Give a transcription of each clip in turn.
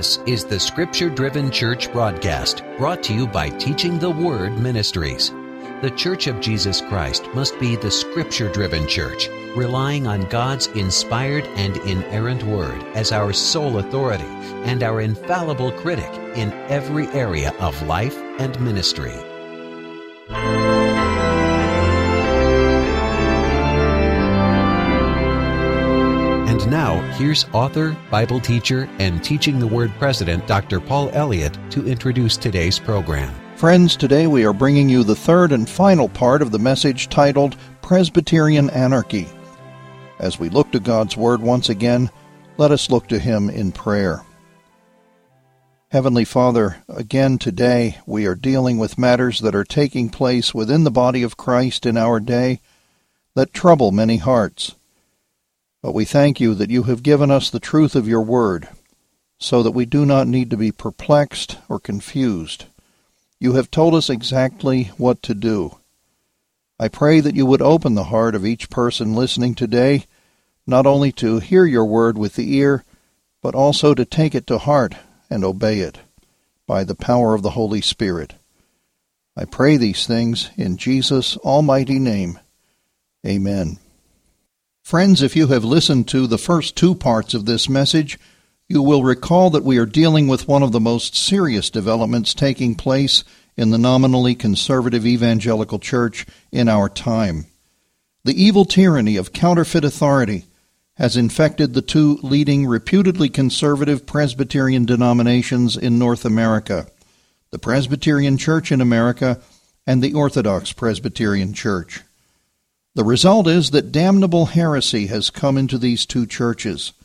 This is the Scripture-Driven Church broadcast, brought to you by Teaching the Word Ministries. The Church of Jesus Christ must be the Scripture-Driven Church, relying on God's inspired and inerrant Word as our sole authority and our infallible critic in every area of life and ministry. And now, here's author, Bible teacher, and Teaching the Word president, Dr. Paul Elliott, to introduce today's program. Friends, today we are bringing you the third and final part of the message titled Presbyterian Anarchy. As we look to God's Word once again, let us look to Him in prayer. Heavenly Father, again today we are dealing with matters that are taking place within the body of Christ in our day that trouble many hearts. But we thank you that you have given us the truth of your word, so that we do not need to be perplexed or confused. You have told us exactly what to do. I pray that you would open the heart of each person listening today, not only to hear your word with the ear, but also to take it to heart and obey it by the power of the Holy Spirit. I pray these things in Jesus' almighty name. Amen. Friends, if you have listened to the first two parts of this message, you will recall that we are dealing with one of the most serious developments taking place in the nominally conservative evangelical church in our time. The evil tyranny of counterfeit authority has infected the two leading reputedly conservative Presbyterian denominations in North America, the Presbyterian Church in America and the Orthodox Presbyterian Church. The result is that damnable heresy has come into these two churches.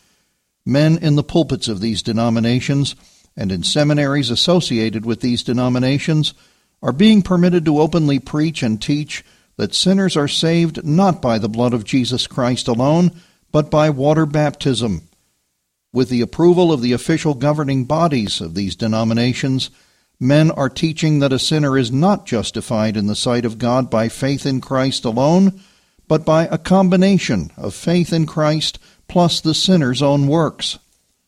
Men in the pulpits of these denominations and in seminaries associated with these denominations are being permitted to openly preach and teach that sinners are saved not by the blood of Jesus Christ alone, but by water baptism. With the approval of the official governing bodies of these denominations, men are teaching that a sinner is not justified in the sight of God by faith in Christ alone, but by a combination of faith in Christ plus the sinner's own works.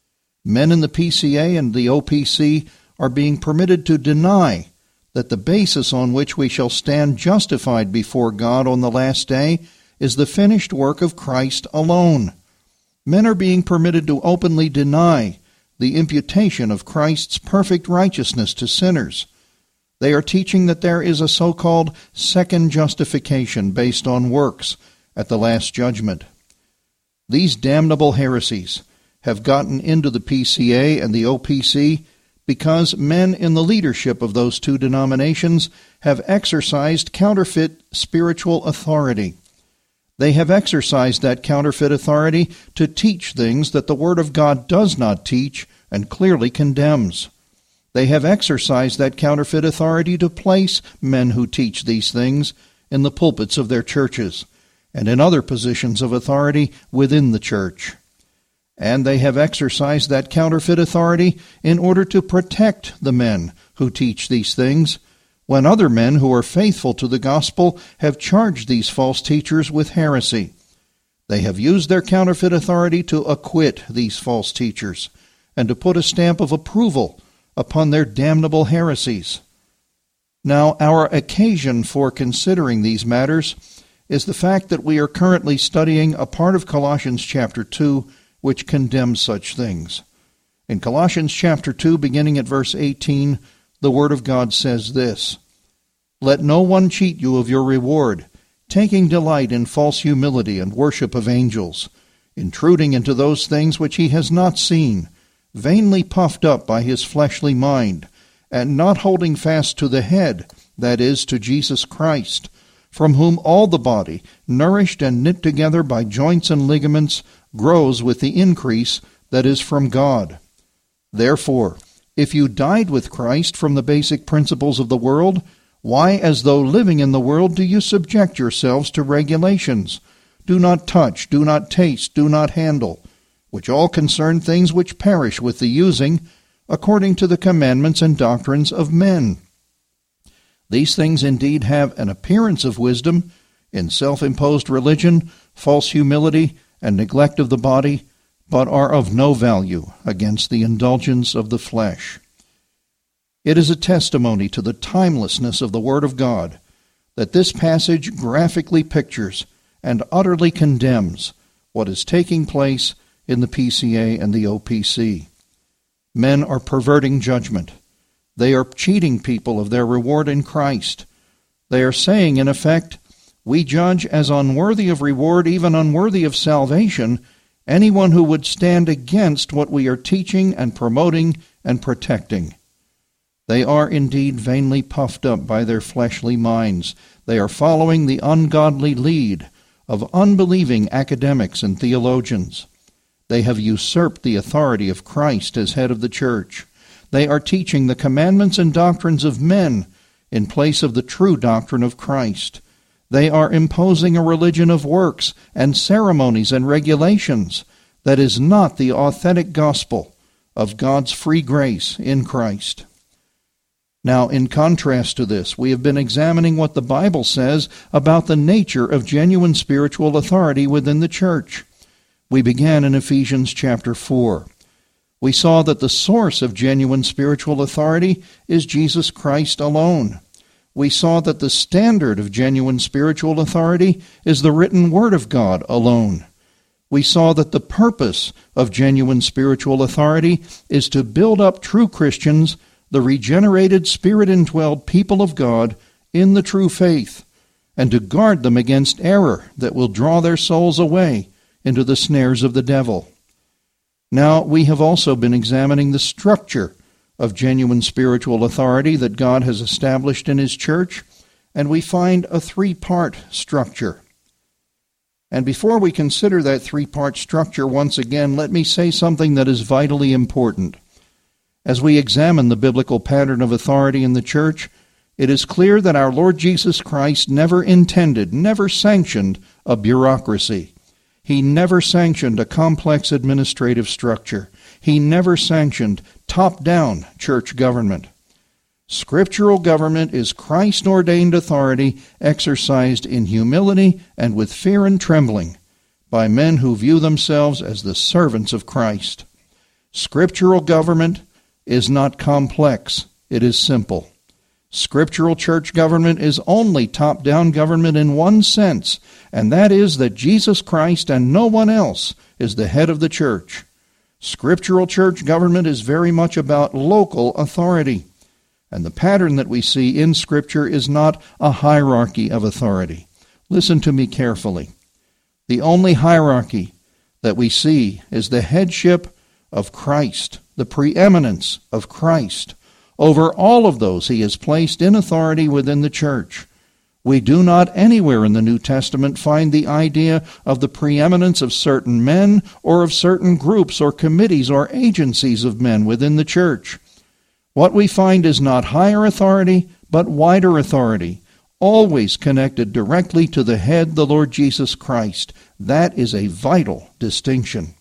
Men in the PCA and the OPC are being permitted to deny that the basis on which we shall stand justified before God on the last day is the finished work of Christ alone. Men are being permitted to openly deny the imputation of Christ's perfect righteousness to sinners. They are teaching that there is a so-called second justification based on works at the Last Judgment. These damnable heresies have gotten into the PCA and the OPC because men in the leadership of those two denominations have exercised counterfeit spiritual authority. They have exercised that counterfeit authority to teach things that the Word of God does not teach and clearly condemns. They have exercised that counterfeit authority to place men who teach these things in the pulpits of their churches and in other positions of authority within the church. And they have exercised that counterfeit authority in order to protect the men who teach these things, when other men who are faithful to the gospel have charged these false teachers with heresy. They have used their counterfeit authority to acquit these false teachers and to put a stamp of approval upon their damnable heresies. Now, our occasion for considering these matters is the fact that we are currently studying a part of Colossians chapter 2 which condemns such things. In Colossians chapter 2, beginning at verse 18, the Word of God says this: "Let no one cheat you of your reward, taking delight in false humility and worship of angels, intruding into those things which he has not seen, vainly puffed up by his fleshly mind, and not holding fast to the head, that is, to Jesus Christ, from whom all the body, nourished and knit together by joints and ligaments, grows with the increase that is from God. Therefore, if you died with Christ from the basic principles of the world, why, as though living in the world, do you subject yourselves to regulations? Do not touch, do not taste, do not handle, which all concern things which perish with the using, according to the commandments and doctrines of men. These things indeed have an appearance of wisdom in self-imposed religion, false humility, and neglect of the body, but are of no value against the indulgence of the flesh. It is a testimony to the timelessness of the Word of God that this passage graphically pictures and utterly condemns what is taking place in the PCA and the OPC. Men are perverting judgment. They are cheating people of their reward in Christ. They are saying, in effect, we judge as unworthy of reward, even unworthy of salvation, anyone who would stand against what we are teaching and promoting and protecting. They are indeed vainly puffed up by their fleshly minds. They are following the ungodly lead of unbelieving academics and theologians. They have usurped the authority of Christ as head of the church. They are teaching the commandments and doctrines of men in place of the true doctrine of Christ. They are imposing a religion of works and ceremonies and regulations that is not the authentic gospel of God's free grace in Christ. Now, in contrast to this, we have been examining what the Bible says about the nature of genuine spiritual authority within the church. We began in Ephesians chapter 4. We saw that the source of genuine spiritual authority is Jesus Christ alone. We saw that the standard of genuine spiritual authority is the written Word of God alone. We saw that the purpose of genuine spiritual authority is to build up true Christians, the regenerated, Spirit-indwelled people of God, in the true faith, and to guard them against error that will draw their souls away into the snares of the devil. Now, we have also been examining the structure of genuine spiritual authority that God has established in His church, and we find a three-part structure. And before we consider that three-part structure once again, let me say something that is vitally important. As we examine the biblical pattern of authority in the church, it is clear that our Lord Jesus Christ never intended, never sanctioned a bureaucracy. He never sanctioned a complex administrative structure. He never sanctioned top-down church government. Scriptural government is Christ-ordained authority exercised in humility and with fear and trembling by men who view themselves as the servants of Christ. Scriptural government is not complex, it is simple. Scriptural church government is only top-down government in one sense, and that is that Jesus Christ and no one else is the head of the church. Scriptural church government is very much about local authority, and the pattern that we see in Scripture is not a hierarchy of authority. Listen to me carefully. The only hierarchy that we see is the headship of Christ, the preeminence of Christ. Over all of those He is placed in authority within the church. We do not anywhere in the New Testament find the idea of the preeminence of certain men or of certain groups or committees or agencies of men within the church. What we find is not higher authority, but wider authority, always connected directly to the head, the Lord Jesus Christ. That is a vital distinction.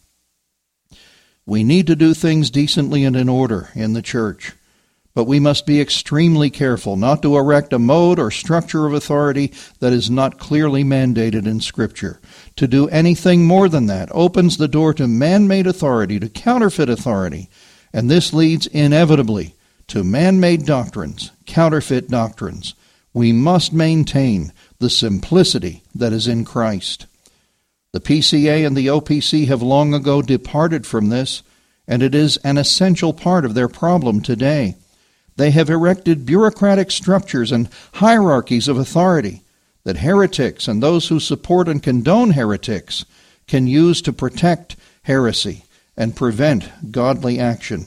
We need to do things decently and in order in the church. But we must be extremely careful not to erect a mode or structure of authority that is not clearly mandated in Scripture. To do anything more than that opens the door to man-made authority, to counterfeit authority, and this leads inevitably to man-made doctrines, counterfeit doctrines. We must maintain the simplicity that is in Christ. The PCA and the OPC have long ago departed from this, and it is an essential part of their problem today. They have erected bureaucratic structures and hierarchies of authority that heretics and those who support and condone heretics can use to protect heresy and prevent godly action.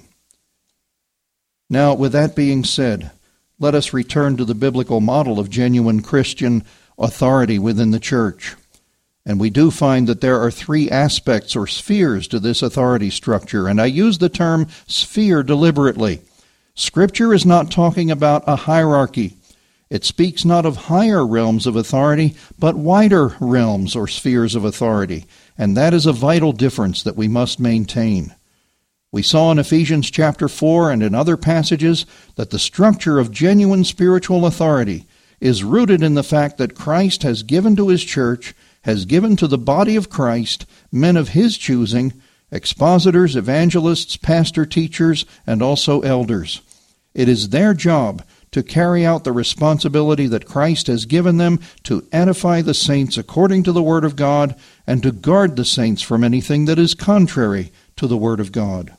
Now, with that being said, let us return to the biblical model of genuine Christian authority within the church. And we do find that there are three aspects or spheres to this authority structure, and I use the term sphere deliberately. Scripture is not talking about a hierarchy. It speaks not of higher realms of authority, but wider realms or spheres of authority, and that is a vital difference that we must maintain. We saw in Ephesians chapter 4 and in other passages that the structure of genuine spiritual authority is rooted in the fact that Christ has given to His church, has given to the body of Christ, men of His choosing, expositors, evangelists, pastor teachers, and also elders. It is their job to carry out the responsibility that Christ has given them to edify the saints according to the Word of God and to guard the saints from anything that is contrary to the Word of God.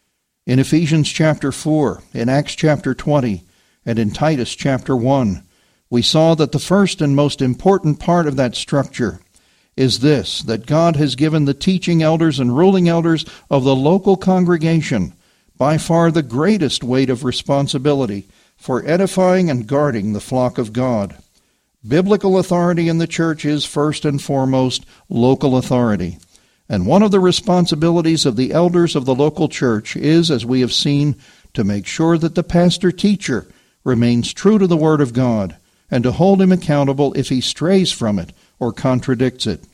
In Ephesians chapter 4, in Acts chapter 20, and in Titus chapter 1, we saw that the first and most important part of that structure is this, that God has given the teaching elders and ruling elders of the local congregation by far the greatest weight of responsibility for edifying and guarding the flock of God. Biblical authority in the church is first and foremost local authority. And one of the responsibilities of the elders of the local church is, as we have seen, to make sure that the pastor-teacher remains true to the Word of God and to hold him accountable if he strays from it or contradicts it.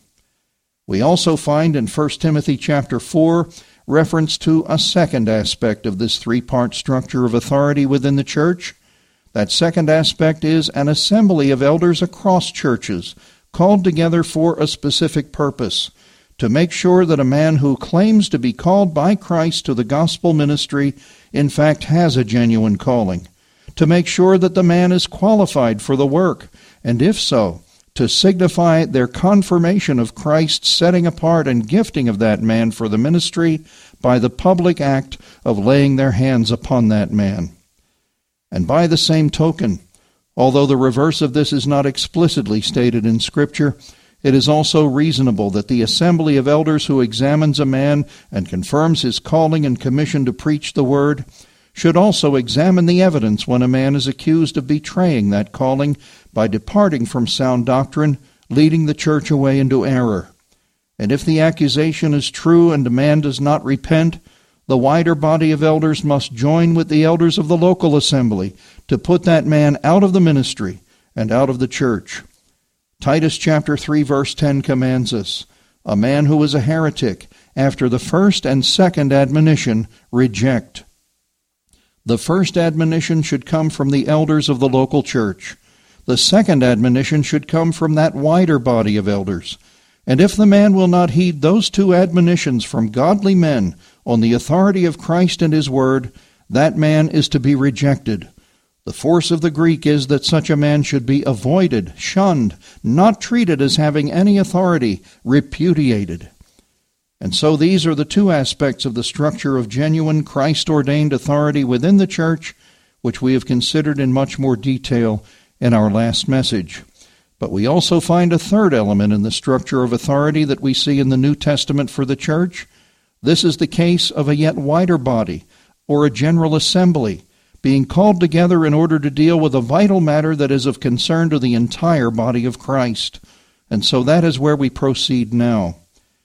We also find in 1 Timothy chapter 4 reference to a second aspect of this three-part structure of authority within the church. That second aspect is an assembly of elders across churches, called together for a specific purpose, to make sure that a man who claims to be called by Christ to the gospel ministry in fact has a genuine calling, to make sure that the man is qualified for the work, and if so, to signify their confirmation of Christ's setting apart and gifting of that man for the ministry by the public act of laying their hands upon that man. And by the same token, although the reverse of this is not explicitly stated in Scripture, it is also reasonable that the assembly of elders who examines a man and confirms his calling and commission to preach the word should also examine the evidence when a man is accused of betraying that calling by departing from sound doctrine, leading the church away into error. And if the accusation is true and a man does not repent, the wider body of elders must join with the elders of the local assembly to put that man out of the ministry and out of the church. Titus chapter 3 verse 10 commands us, "A man who is a heretic, after the first and second admonition, reject." The first admonition should come from the elders of the local church. The second admonition should come from that wider body of elders. And if the man will not heed those two admonitions from godly men on the authority of Christ and His Word, that man is to be rejected. The force of the Greek is that such a man should be avoided, shunned, not treated as having any authority, repudiated. And so these are the two aspects of the structure of genuine Christ-ordained authority within the church, which we have considered in much more detail in our last message. But we also find a third element in the structure of authority that we see in the New Testament for the church. This is the case of a yet wider body, or a general assembly, being called together in order to deal with a vital matter that is of concern to the entire body of Christ. And so that is where we proceed now.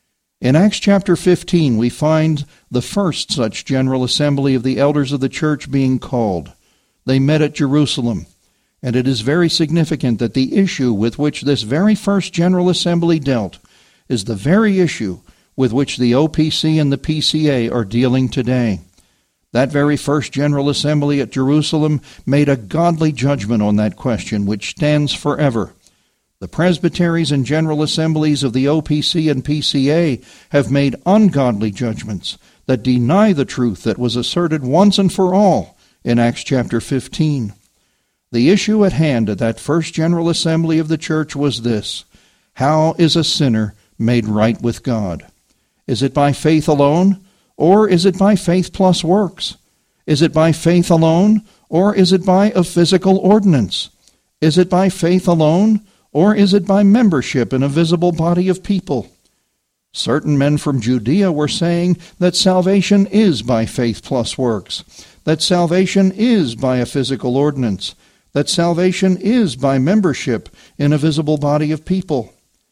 In Acts chapter 15, we find the first such general assembly of the elders of the church being called. They met at Jerusalem, and it is very significant that the issue with which this very first general assembly dealt is the very issue with which the OPC and the PCA are dealing today. That very first general assembly at Jerusalem made a godly judgment on that question, which stands forever. The presbyteries and general assemblies of the OPC and PCA have made ungodly judgments that deny the truth that was asserted once and for all in Acts chapter 15. The issue at hand at that first general assembly of the church was this: how is a sinner made right with God? Is it by faith alone, or is it by faith plus works? Is it by faith alone, or is it by a physical ordinance? Is it by faith alone, or is it by membership in a visible body of people? Certain men from Judea were saying that salvation is by faith plus works, that salvation is by a physical ordinance, that salvation is by membership in a visible body of people.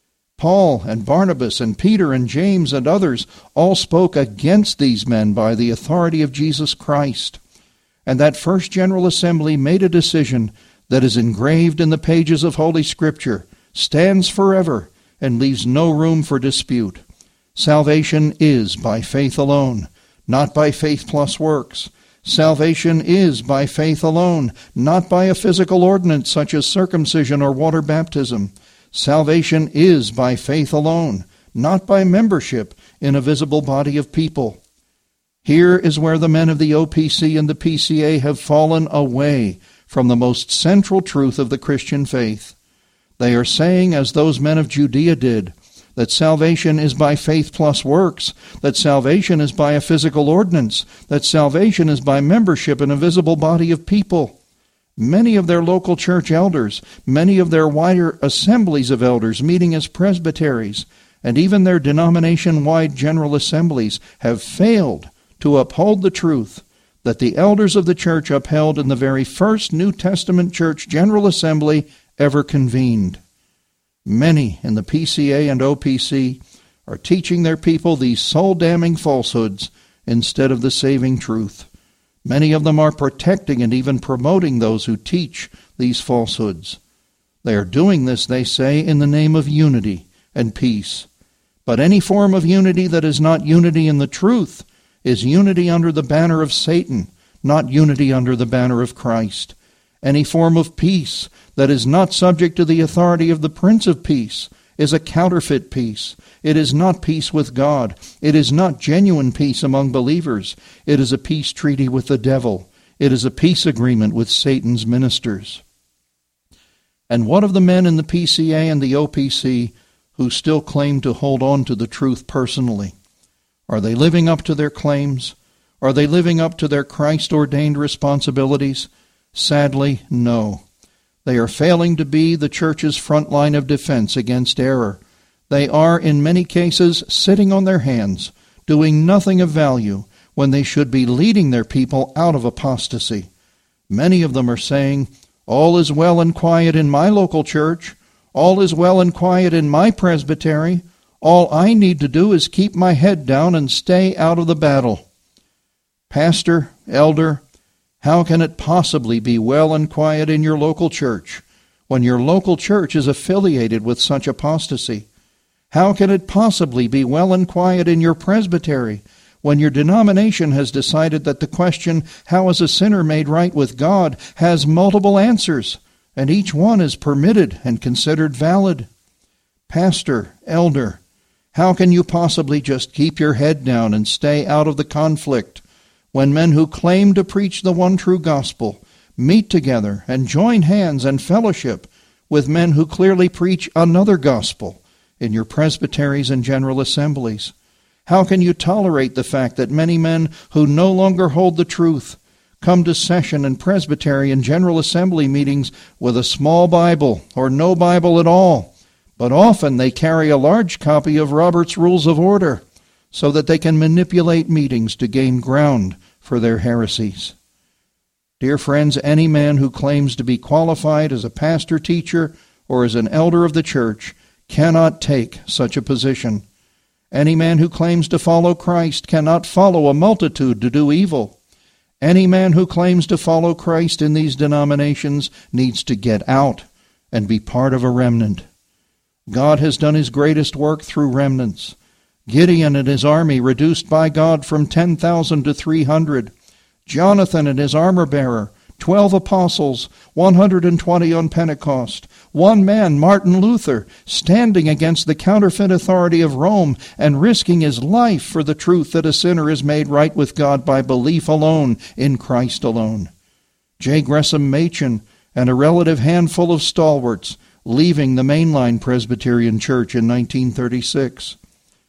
Paul and Barnabas and Peter and James and others all spoke against these men by the authority of Jesus Christ. And that first general assembly made a decision that is engraved in the pages of Holy Scripture, stands forever, and leaves no room for dispute. Salvation is by faith alone, not by faith plus works. Salvation is by faith alone, not by a physical ordinance such as circumcision or water baptism. Salvation is by faith alone, not by membership in a visible body of people. Here is where the men of the OPC and the PCA have fallen away from the most central truth of the Christian faith. They are saying, as those men of Judea did, that salvation is by faith plus works, that salvation is by a physical ordinance, that salvation is by membership in a visible body of people. Many of their local church elders, many of their wider assemblies of elders meeting as presbyteries, and even their denomination-wide general assemblies have failed to uphold the truth that the elders of the church upheld in the very first New Testament church general assembly ever convened. Many in the PCA and OPC are teaching their people these soul-damning falsehoods instead of the saving truth. Many of them are protecting and even promoting those who teach these falsehoods. They are doing this, they say, in the name of unity and peace. But any form of unity that is not unity in the truth is unity under the banner of Satan, not unity under the banner of Christ. Any form of peace that is not subject to the authority of the Prince of Peace is a counterfeit peace. It is not peace with God. It is not genuine peace among believers. It is a peace treaty with the devil. It is a peace agreement with Satan's ministers. And what of the men in the PCA and the OPC who still claim to hold on to the truth personally? Are they living up to their claims? Are they living up to their Christ-ordained responsibilities? Sadly, no. They are failing to be the church's front line of defense against error. They are, in many cases, sitting on their hands, doing nothing of value, when they should be leading their people out of apostasy. Many of them are saying, all is well and quiet in my local church. All is well and quiet in my presbytery. All I need to do is keep my head down and stay out of the battle. Pastor, elder, how can it possibly be well and quiet in your local church when your local church is affiliated with such apostasy? How can it possibly be well and quiet in your presbytery when your denomination has decided that the question, how is a sinner made right with God, has multiple answers, and each one is permitted and considered valid? Pastor, elder, how can you possibly just keep your head down and stay out of the conflict when men who claim to preach the one true gospel meet together and join hands and fellowship with men who clearly preach another gospel in your presbyteries and general assemblies? How can you tolerate the fact that many men who no longer hold the truth come to session in presbytery and general assembly meetings with a small Bible or no Bible at all, but often they carry a large copy of Robert's Rules of Order so that they can manipulate meetings to gain ground for their heresies? Dear friends, any man who claims to be qualified as a pastor, teacher, or as an elder of the church cannot take such a position. Any man who claims to follow Christ cannot follow a multitude to do evil. Any man who claims to follow Christ in these denominations needs to get out and be part of a remnant. God has done his greatest work through remnants. Gideon and his army reduced by God from 10,000 to 300. Jonathan and his armor-bearer, 12 apostles, 120 on Pentecost. One man, Martin Luther, standing against the counterfeit authority of Rome and risking his life for the truth that a sinner is made right with God by belief alone in Christ alone. J. Gresham Machen and a relative handful of stalwarts leaving the mainline Presbyterian Church in 1936.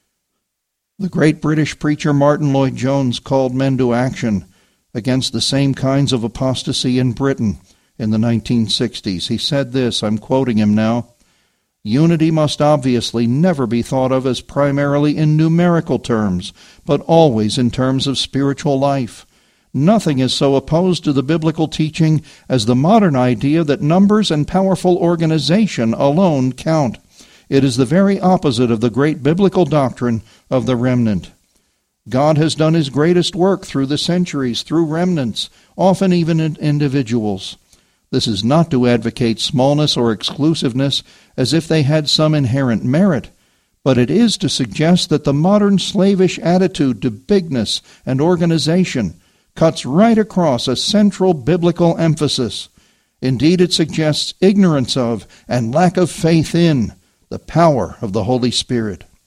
The great British preacher Martin Lloyd-Jones called men to action against the same kinds of apostasy in Britain in the 1960s. He said this, I'm quoting him now, "Unity must obviously never be thought of as primarily in numerical terms, but always in terms of spiritual life. Nothing is so opposed to the biblical teaching as the modern idea that numbers and powerful organization alone count. It is the very opposite of the great biblical doctrine of the remnant. God has done his greatest work through the centuries, through remnants, often even in individuals. This is not to advocate smallness or exclusiveness as if they had some inherent merit, but it is to suggest that the modern slavish attitude to bigness and organization cuts right across a central biblical emphasis. Indeed, it suggests ignorance of and lack of faith in the power of the Holy Spirit.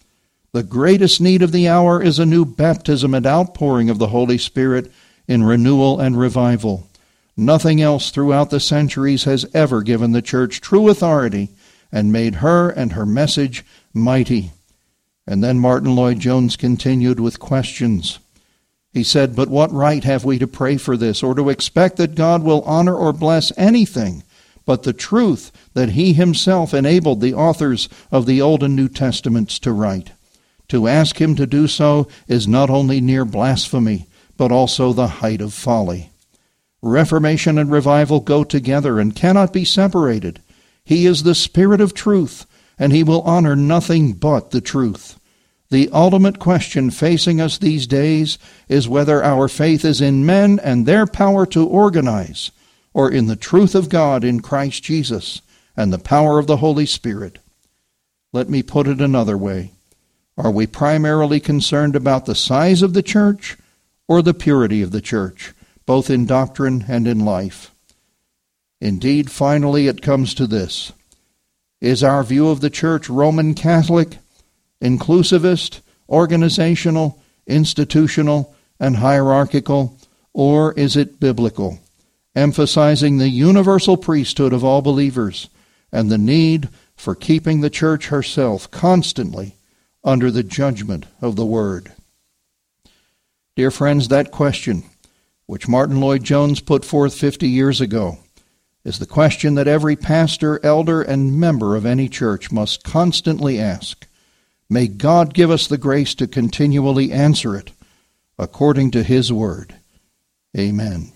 The greatest need of the hour is a new baptism and outpouring of the Holy Spirit in renewal and revival. Nothing else throughout the centuries has ever given the church true authority and made her and her message mighty. And then Martin Lloyd-Jones continued with questions. He said, "But what right have we to pray for this, or to expect that God will honor or bless anything but the truth that he himself enabled the authors of the Old and New Testaments to write? To ask him to do so is not only near blasphemy, but also the height of folly." Reformation and revival go together and cannot be separated. He is the Spirit of truth, and he will honor nothing but the truth. The ultimate question facing us these days is whether our faith is in men and their power to organize, or in the truth of God in Christ Jesus and the power of the Holy Spirit. Let me put it another way. Are we primarily concerned about the size of the church or the purity of the church, both in doctrine and in life? Indeed, finally, it comes to this. Is our view of the church Roman Catholic, inclusivist, organizational, institutional, and hierarchical, or is it biblical, emphasizing the universal priesthood of all believers and the need for keeping the church herself constantly under the judgment of the Word? Dear friends, that question, which Martin Lloyd-Jones put forth 50 years ago, is the question that every pastor, elder, and member of any church must constantly ask. May God give us the grace to continually answer it according to his word. Amen.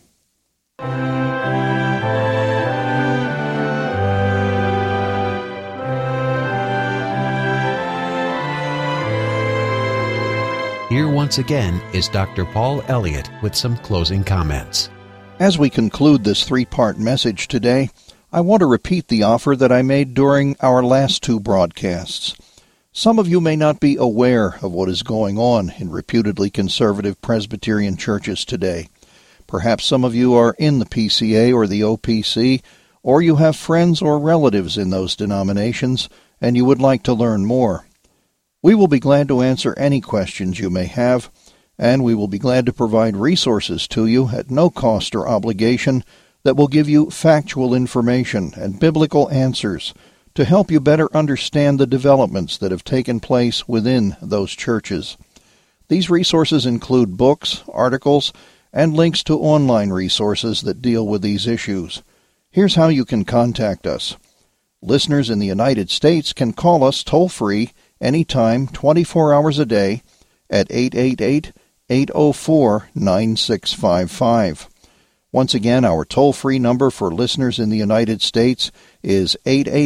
Here once again is Dr. Paul Elliott with some closing comments. As we conclude this three-part message today, I want to repeat the offer that I made during our last two broadcasts. Some of you may not be aware of what is going on in reputedly conservative Presbyterian churches today. Perhaps some of you are in the PCA or the OPC, or you have friends or relatives in those denominations, and you would like to learn more. We will be glad to answer any questions you may have, and we will be glad to provide resources to you at no cost or obligation that will give you factual information and biblical answers to help you better understand the developments that have taken place within those churches. These resources include books, articles, and links to online resources that deal with these issues. Here's how you can contact us. Listeners in the United States can call us toll-free anytime, 24 hours a day, at 888-804-9655. Once again, our toll-free number for listeners in the United States is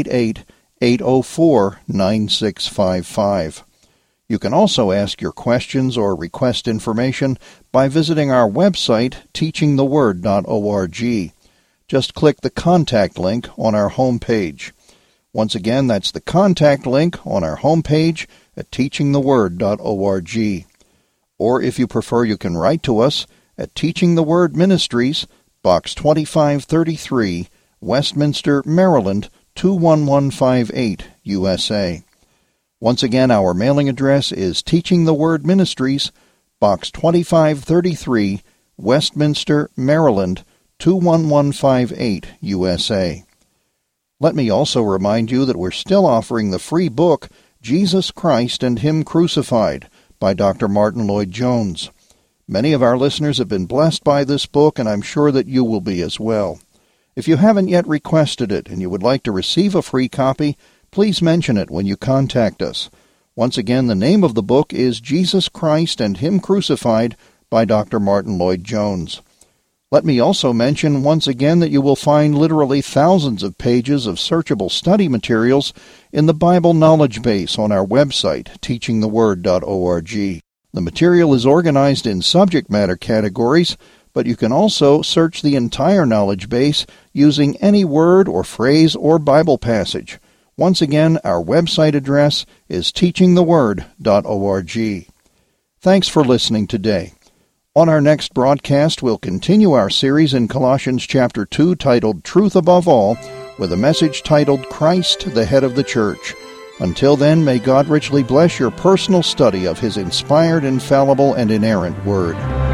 888-804-9655. You can also ask your questions or request information by visiting our website, teachingtheword.org. Just click the contact link on our homepage. Once again, that's the contact link on our homepage at teachingtheword.org. Or if you prefer, you can write to us at Teaching the Word Ministries, Box 2533, Westminster, Maryland, 21158, USA. Once again, our mailing address is Teaching the Word Ministries, Box 2533, Westminster, Maryland, 21158, USA. Let me also remind you that we're still offering the free book, Jesus Christ and Him Crucified, by Dr. Martin Lloyd-Jones. Many of our listeners have been blessed by this book, and I'm sure that you will be as well. If you haven't yet requested it and you would like to receive a free copy, please mention it when you contact us. Once again, the name of the book is Jesus Christ and Him Crucified by Dr. Martin Lloyd-Jones. Let me also mention once again that you will find literally thousands of pages of searchable study materials in the Bible Knowledge Base on our website, teachingtheword.org. The material is organized in subject matter categories, but you can also search the entire knowledge base using any word or phrase or Bible passage. Once again, our website address is teachingtheword.org. Thanks for listening today. On our next broadcast, we'll continue our series in Colossians chapter 2 titled Truth Above All, with a message titled Christ, the Head of the Church. Until then, may God richly bless your personal study of His inspired, infallible, and inerrant Word.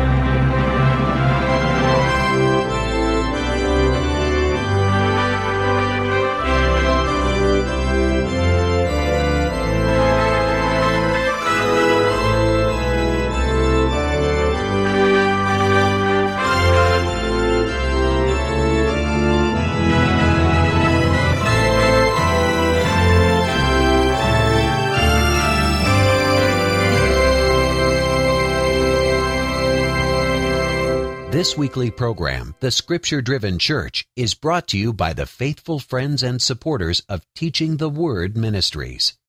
This weekly program, The Scripture-Driven Church, is brought to you by the faithful friends and supporters of Teaching the Word Ministries.